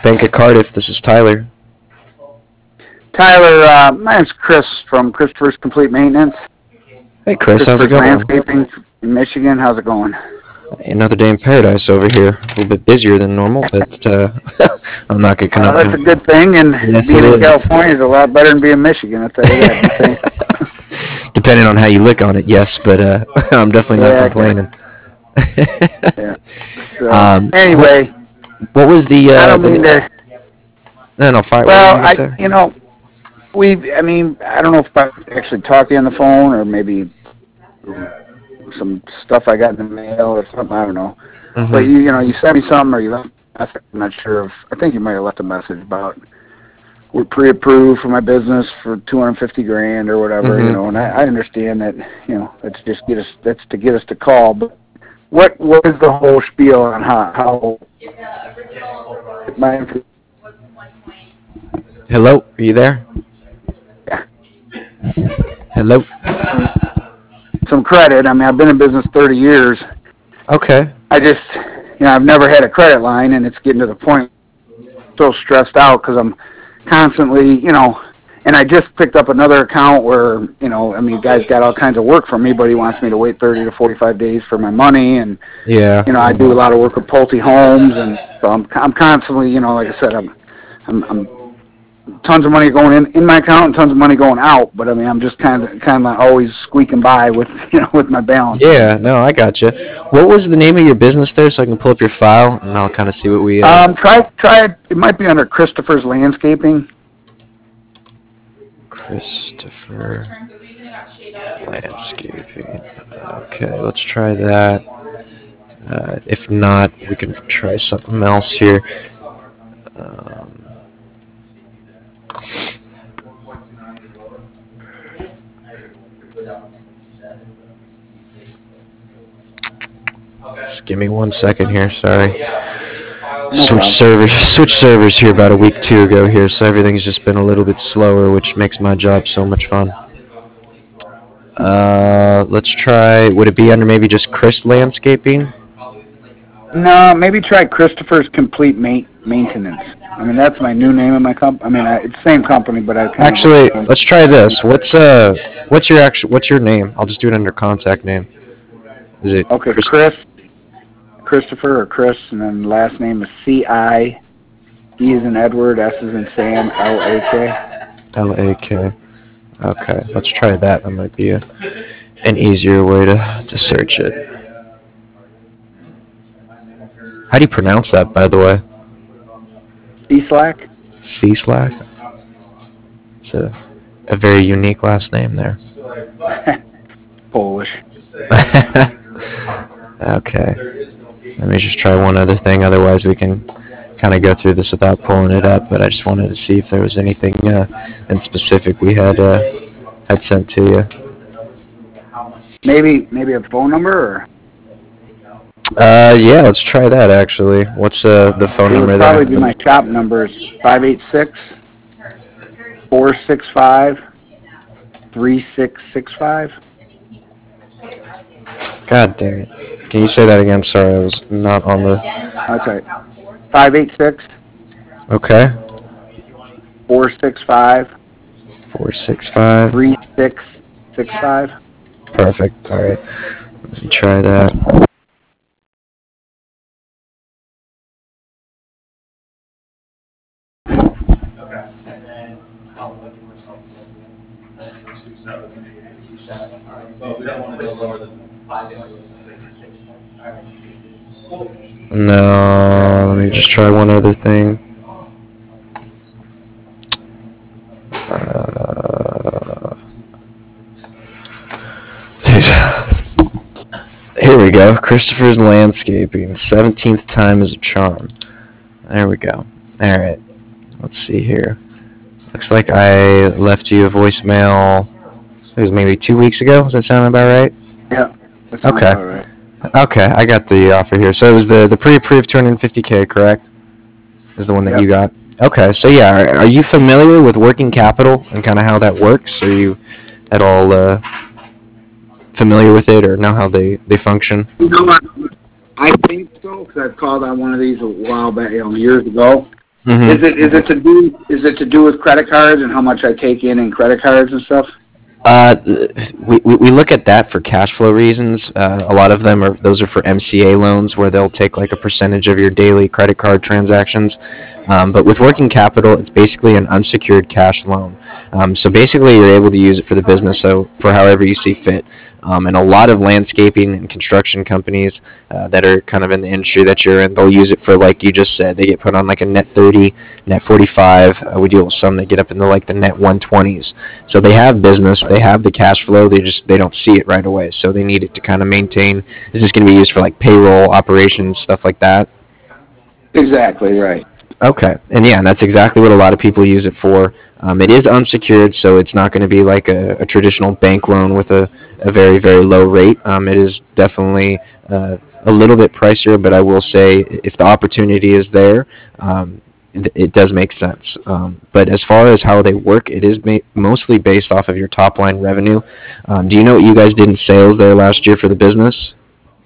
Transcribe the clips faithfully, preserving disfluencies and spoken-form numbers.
Bank of Cardiff. This is Tyler. Tyler, uh, my name's Chris from Christopher's Complete Maintenance. Hey, Chris. How's it Christopher's going? Landscaping in Michigan. How's it going? Another day in paradise over here. A little bit busier than normal, but uh, I'm not gonna Uh, that's a complain. good thing, and Yes, being it in is. California is a lot better than being in Michigan. I'll tell you that. Depending on how you look on it, yes, but uh, I'm definitely not Yeah, complaining. yeah. So, um, what, anyway, what was the I uh, don't mean the to. no no fire? What were you Well, gonna I, say? you know, we. I mean, I don't know if I actually talked to you on the phone or maybe some stuff I got in the mail or something. I don't know. But Mm-hmm. you, you know, you sent me something or you left. I'm not sure if. I think you might have left a message about we're pre-approved for my business for two hundred fifty grand or whatever, you Mm-hmm. know. And I, I understand that, you know, that's just get us. That's to get us to call. But what what is the whole spiel on how how my information? Hello, are you there? Hello. Some credit. I mean, I've been in business thirty years. Okay. I just, you know, I've never had a credit line, and it's getting to the point so stressed out because I'm constantly, you know, and I just picked up another account where, you know, I mean, guy's got all kinds of work for me, but he wants me to wait thirty to forty-five days for my money, and Yeah. you know, I do a lot of work with Pulte Homes, and so I'm I'm constantly, you know, like I said, I'm I'm, I'm tons of money going in in my account and tons of money going out, but I mean, I'm just kind of kind of always squeaking by with you know with my balance. Yeah. No, I got you. What was the name of your business there, so I can pull up your file and I'll kind of see what we uh. Um, try try it. It might be under Christopher's Landscaping. Christopher Landscaping. Okay, let's try that. Uh, if not, we can try something else here. Um, just give me one second here. Sorry. No Switch problem. servers. Switch servers here about a week two ago here, so everything's just been a little bit slower, which makes my job so much fun. Uh, let's try. Would it be under maybe just Chris Landscaping? No, maybe try Christopher's Complete Ma- Maintenance. I mean, that's my new name of my comp. I mean, I, it's the same company, but I kind Actually, of. let's try this. What's uh, what's your actual, what's your name? I'll just do it under contact name. Is it Okay, Chris? Chris, Christopher or Chris, and then last name is C I. E is in Edward, S is in Sam, L A K. L A K. Okay, let's try that. That might be a, an easier way to, to search it. How do you pronounce that, by the way? C Slack. C Slack? It's a, a very unique last name there. Polish. Okay. Let me just try one other thing. Otherwise, we can kind of go through this without pulling it up. But I just wanted to see if there was anything uh, in specific we had uh, had sent to you. Maybe maybe a phone number or. Uh, yeah, let's try that actually. What's uh, the phone It number would there? probably be my shop number is five eight six, four six five, three six six five. God dang it. Can you say that again? Sorry, I was not on the... That's right. five eight six, Okay. four six five, four six five. three six six five. Perfect. All right. Let me try that. No, let me just try one other thing. Uh, here we go. Christopher's Landscaping. seventeenth time is a charm. There we go. All right. Let's see here. Looks like I left you a voicemail. It was maybe two weeks ago. Does that sound about right? Yeah, that sounds Okay. about right. Okay, I got the offer here. So it was the, the pre-approved two hundred fifty K, correct? Is the one that Yep. you got? Okay, so yeah, are, are you familiar with working capital and kind of how that works? Are you at all uh, familiar with it or know how they, they function? You know what? I think so because I've called on one of these a while back, you know, years ago. Is Mm-hmm. it is it to do is it to do with credit cards and how much I take in in credit cards and stuff? Uh, we, we we look at that for cash flow reasons. Uh, a lot of them are those are for M C A loans where they'll take like a percentage of your daily credit card transactions. Um, but with working capital, it's basically an unsecured cash loan. Um, so basically, you're able to use it for the business, so for however you see fit. Um, and a lot of landscaping and construction companies uh, that are kind of in the industry that you're in, they'll use it for like you just said. They get put on like a net thirty, net forty-five. Uh, we deal with some that get up into like the net one twenties. So they have business, they have the cash flow, they just they don't see it right away. So they need it to kind of maintain. Is this going to be used for like payroll operations, stuff like that? Exactly right. Okay, and yeah, and that's exactly what a lot of people use it for. Um, it is unsecured, so it's not going to be like a, a traditional bank loan with a, a very, very low rate. Um, it is definitely uh, a little bit pricier, but I will say if the opportunity is there, um, it, it does make sense. Um, but as far as how they work, it is ma- mostly based off of your top line revenue. Um, do you know what you guys did in sales there last year for the business?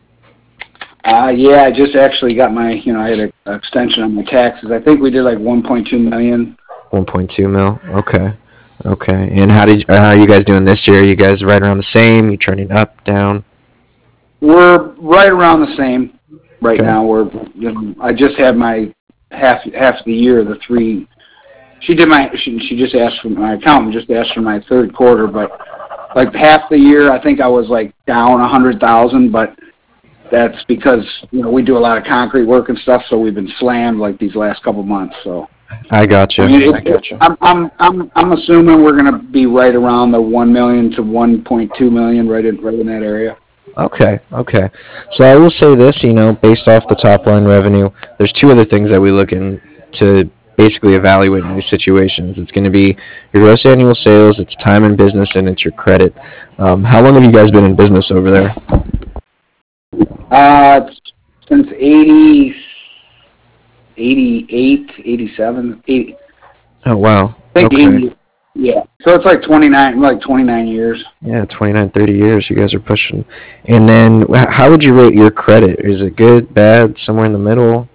Uh, yeah, I just actually got my, you know, I had an extension on my taxes. I think we did like one point two million. one point two mil. Okay. Okay. And how did uh, how are you guys doing this year? Are you guys right around the same? You trending up, down? We're right around the same right Okay. now. We're, you know, I just had my half half the year, the three. She did my, she, she just asked for my accountant just asked for my third quarter, but like half the year, I think I was like down a hundred thousand, but that's because you know we do a lot of concrete work and stuff, so we've been slammed like these last couple months. So I got I you. mean, I it, it, got you. I'm I'm I'm I'm assuming we're going to be right around the one million to one point two million, right in right in that area. Okay. Okay. So I will say this, you know, based off the top line revenue, there's two other things that we look in to basically evaluate in these situations. It's going to be your gross annual sales, it's time in business, and it's your credit. Um, how long have you guys been in business over there? Uh, since eighty, eighty-eight, eighty-seven, eighty, Oh wow. I think Okay. eighty. Yeah, so it's like twenty-nine, like twenty-nine years. Yeah, twenty-nine, thirty years you guys are pushing. And then wh- how would you rate your credit? Is it good, bad, somewhere in the middle?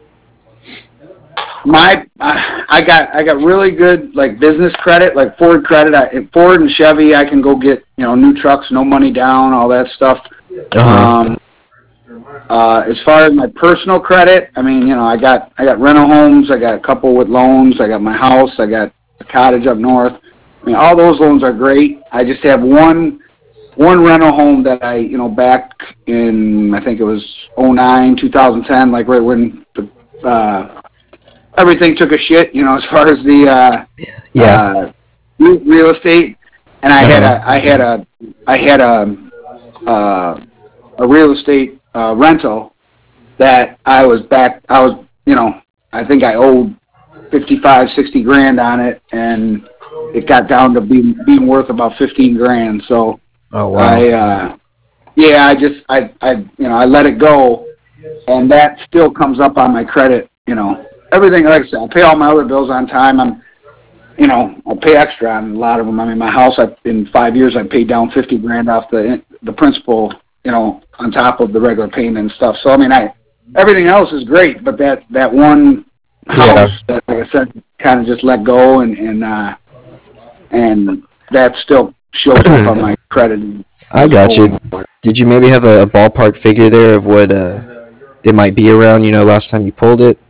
My, I, I got, I got really good like business credit, like Ford credit. I, Ford and Chevy, I can go get you know new trucks, no money down, all that stuff. Uh-huh. Um, uh, as far as my personal credit, I mean, you know, I got, I got rental homes, I got a couple with loans, I got my house, I got a cottage up north. I mean, all those loans are great. I just have one, one rental home that I, you know, back in, I think it was oh nine, two thousand ten, like right when the, uh, everything took a shit, you know, as far as the uh, Yeah. uh, real estate. And I had Uh-huh. a, I had a, I had a, uh, a real estate uh, rental that I was back. I was, you know, I think I owed fifty-five, sixty grand on it, and it got down to being being worth about fifteen grand. So Oh wow. I, uh, yeah, I just, I, I, you know, I let it go, and that still comes up on my credit. You know, everything. Like I said, I pay all my other bills on time. I'm, you know, I pay extra on a lot of them. I mean, my house, I, in five years, I paid down fifty grand off the the principal. You know, on top of the regular payment and stuff. So I mean, I everything else is great, but that that one Yeah. house that, like I said, kind of just let go, and and uh, and that still shows up on my credit I as got you. owing. Did you maybe have a, a ballpark figure there of what uh, it might be around, you know, last time you pulled it?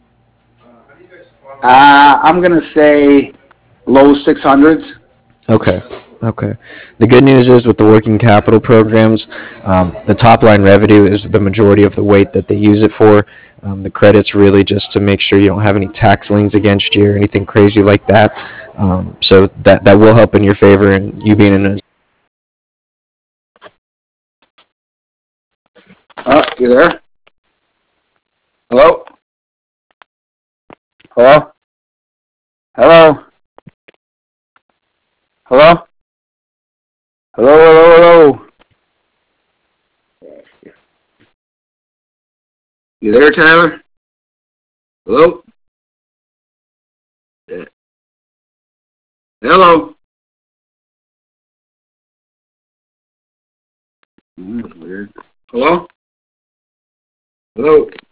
Uh, I'm gonna say low six hundreds. Okay. Okay. The good news is with the working capital programs, um, the top line revenue is the majority of the weight that they use it for. Um, the credit's really just to make sure you don't have any tax liens against you or anything crazy like that. Um, so that that will help in your favor and you being in a. Oh, you there? Hello? Hello? Hello? Hello? Hello? Hello? Hello? You there, Tyler? Hello? Yeah. Hello? Mm, that's weird. Hello? Hello?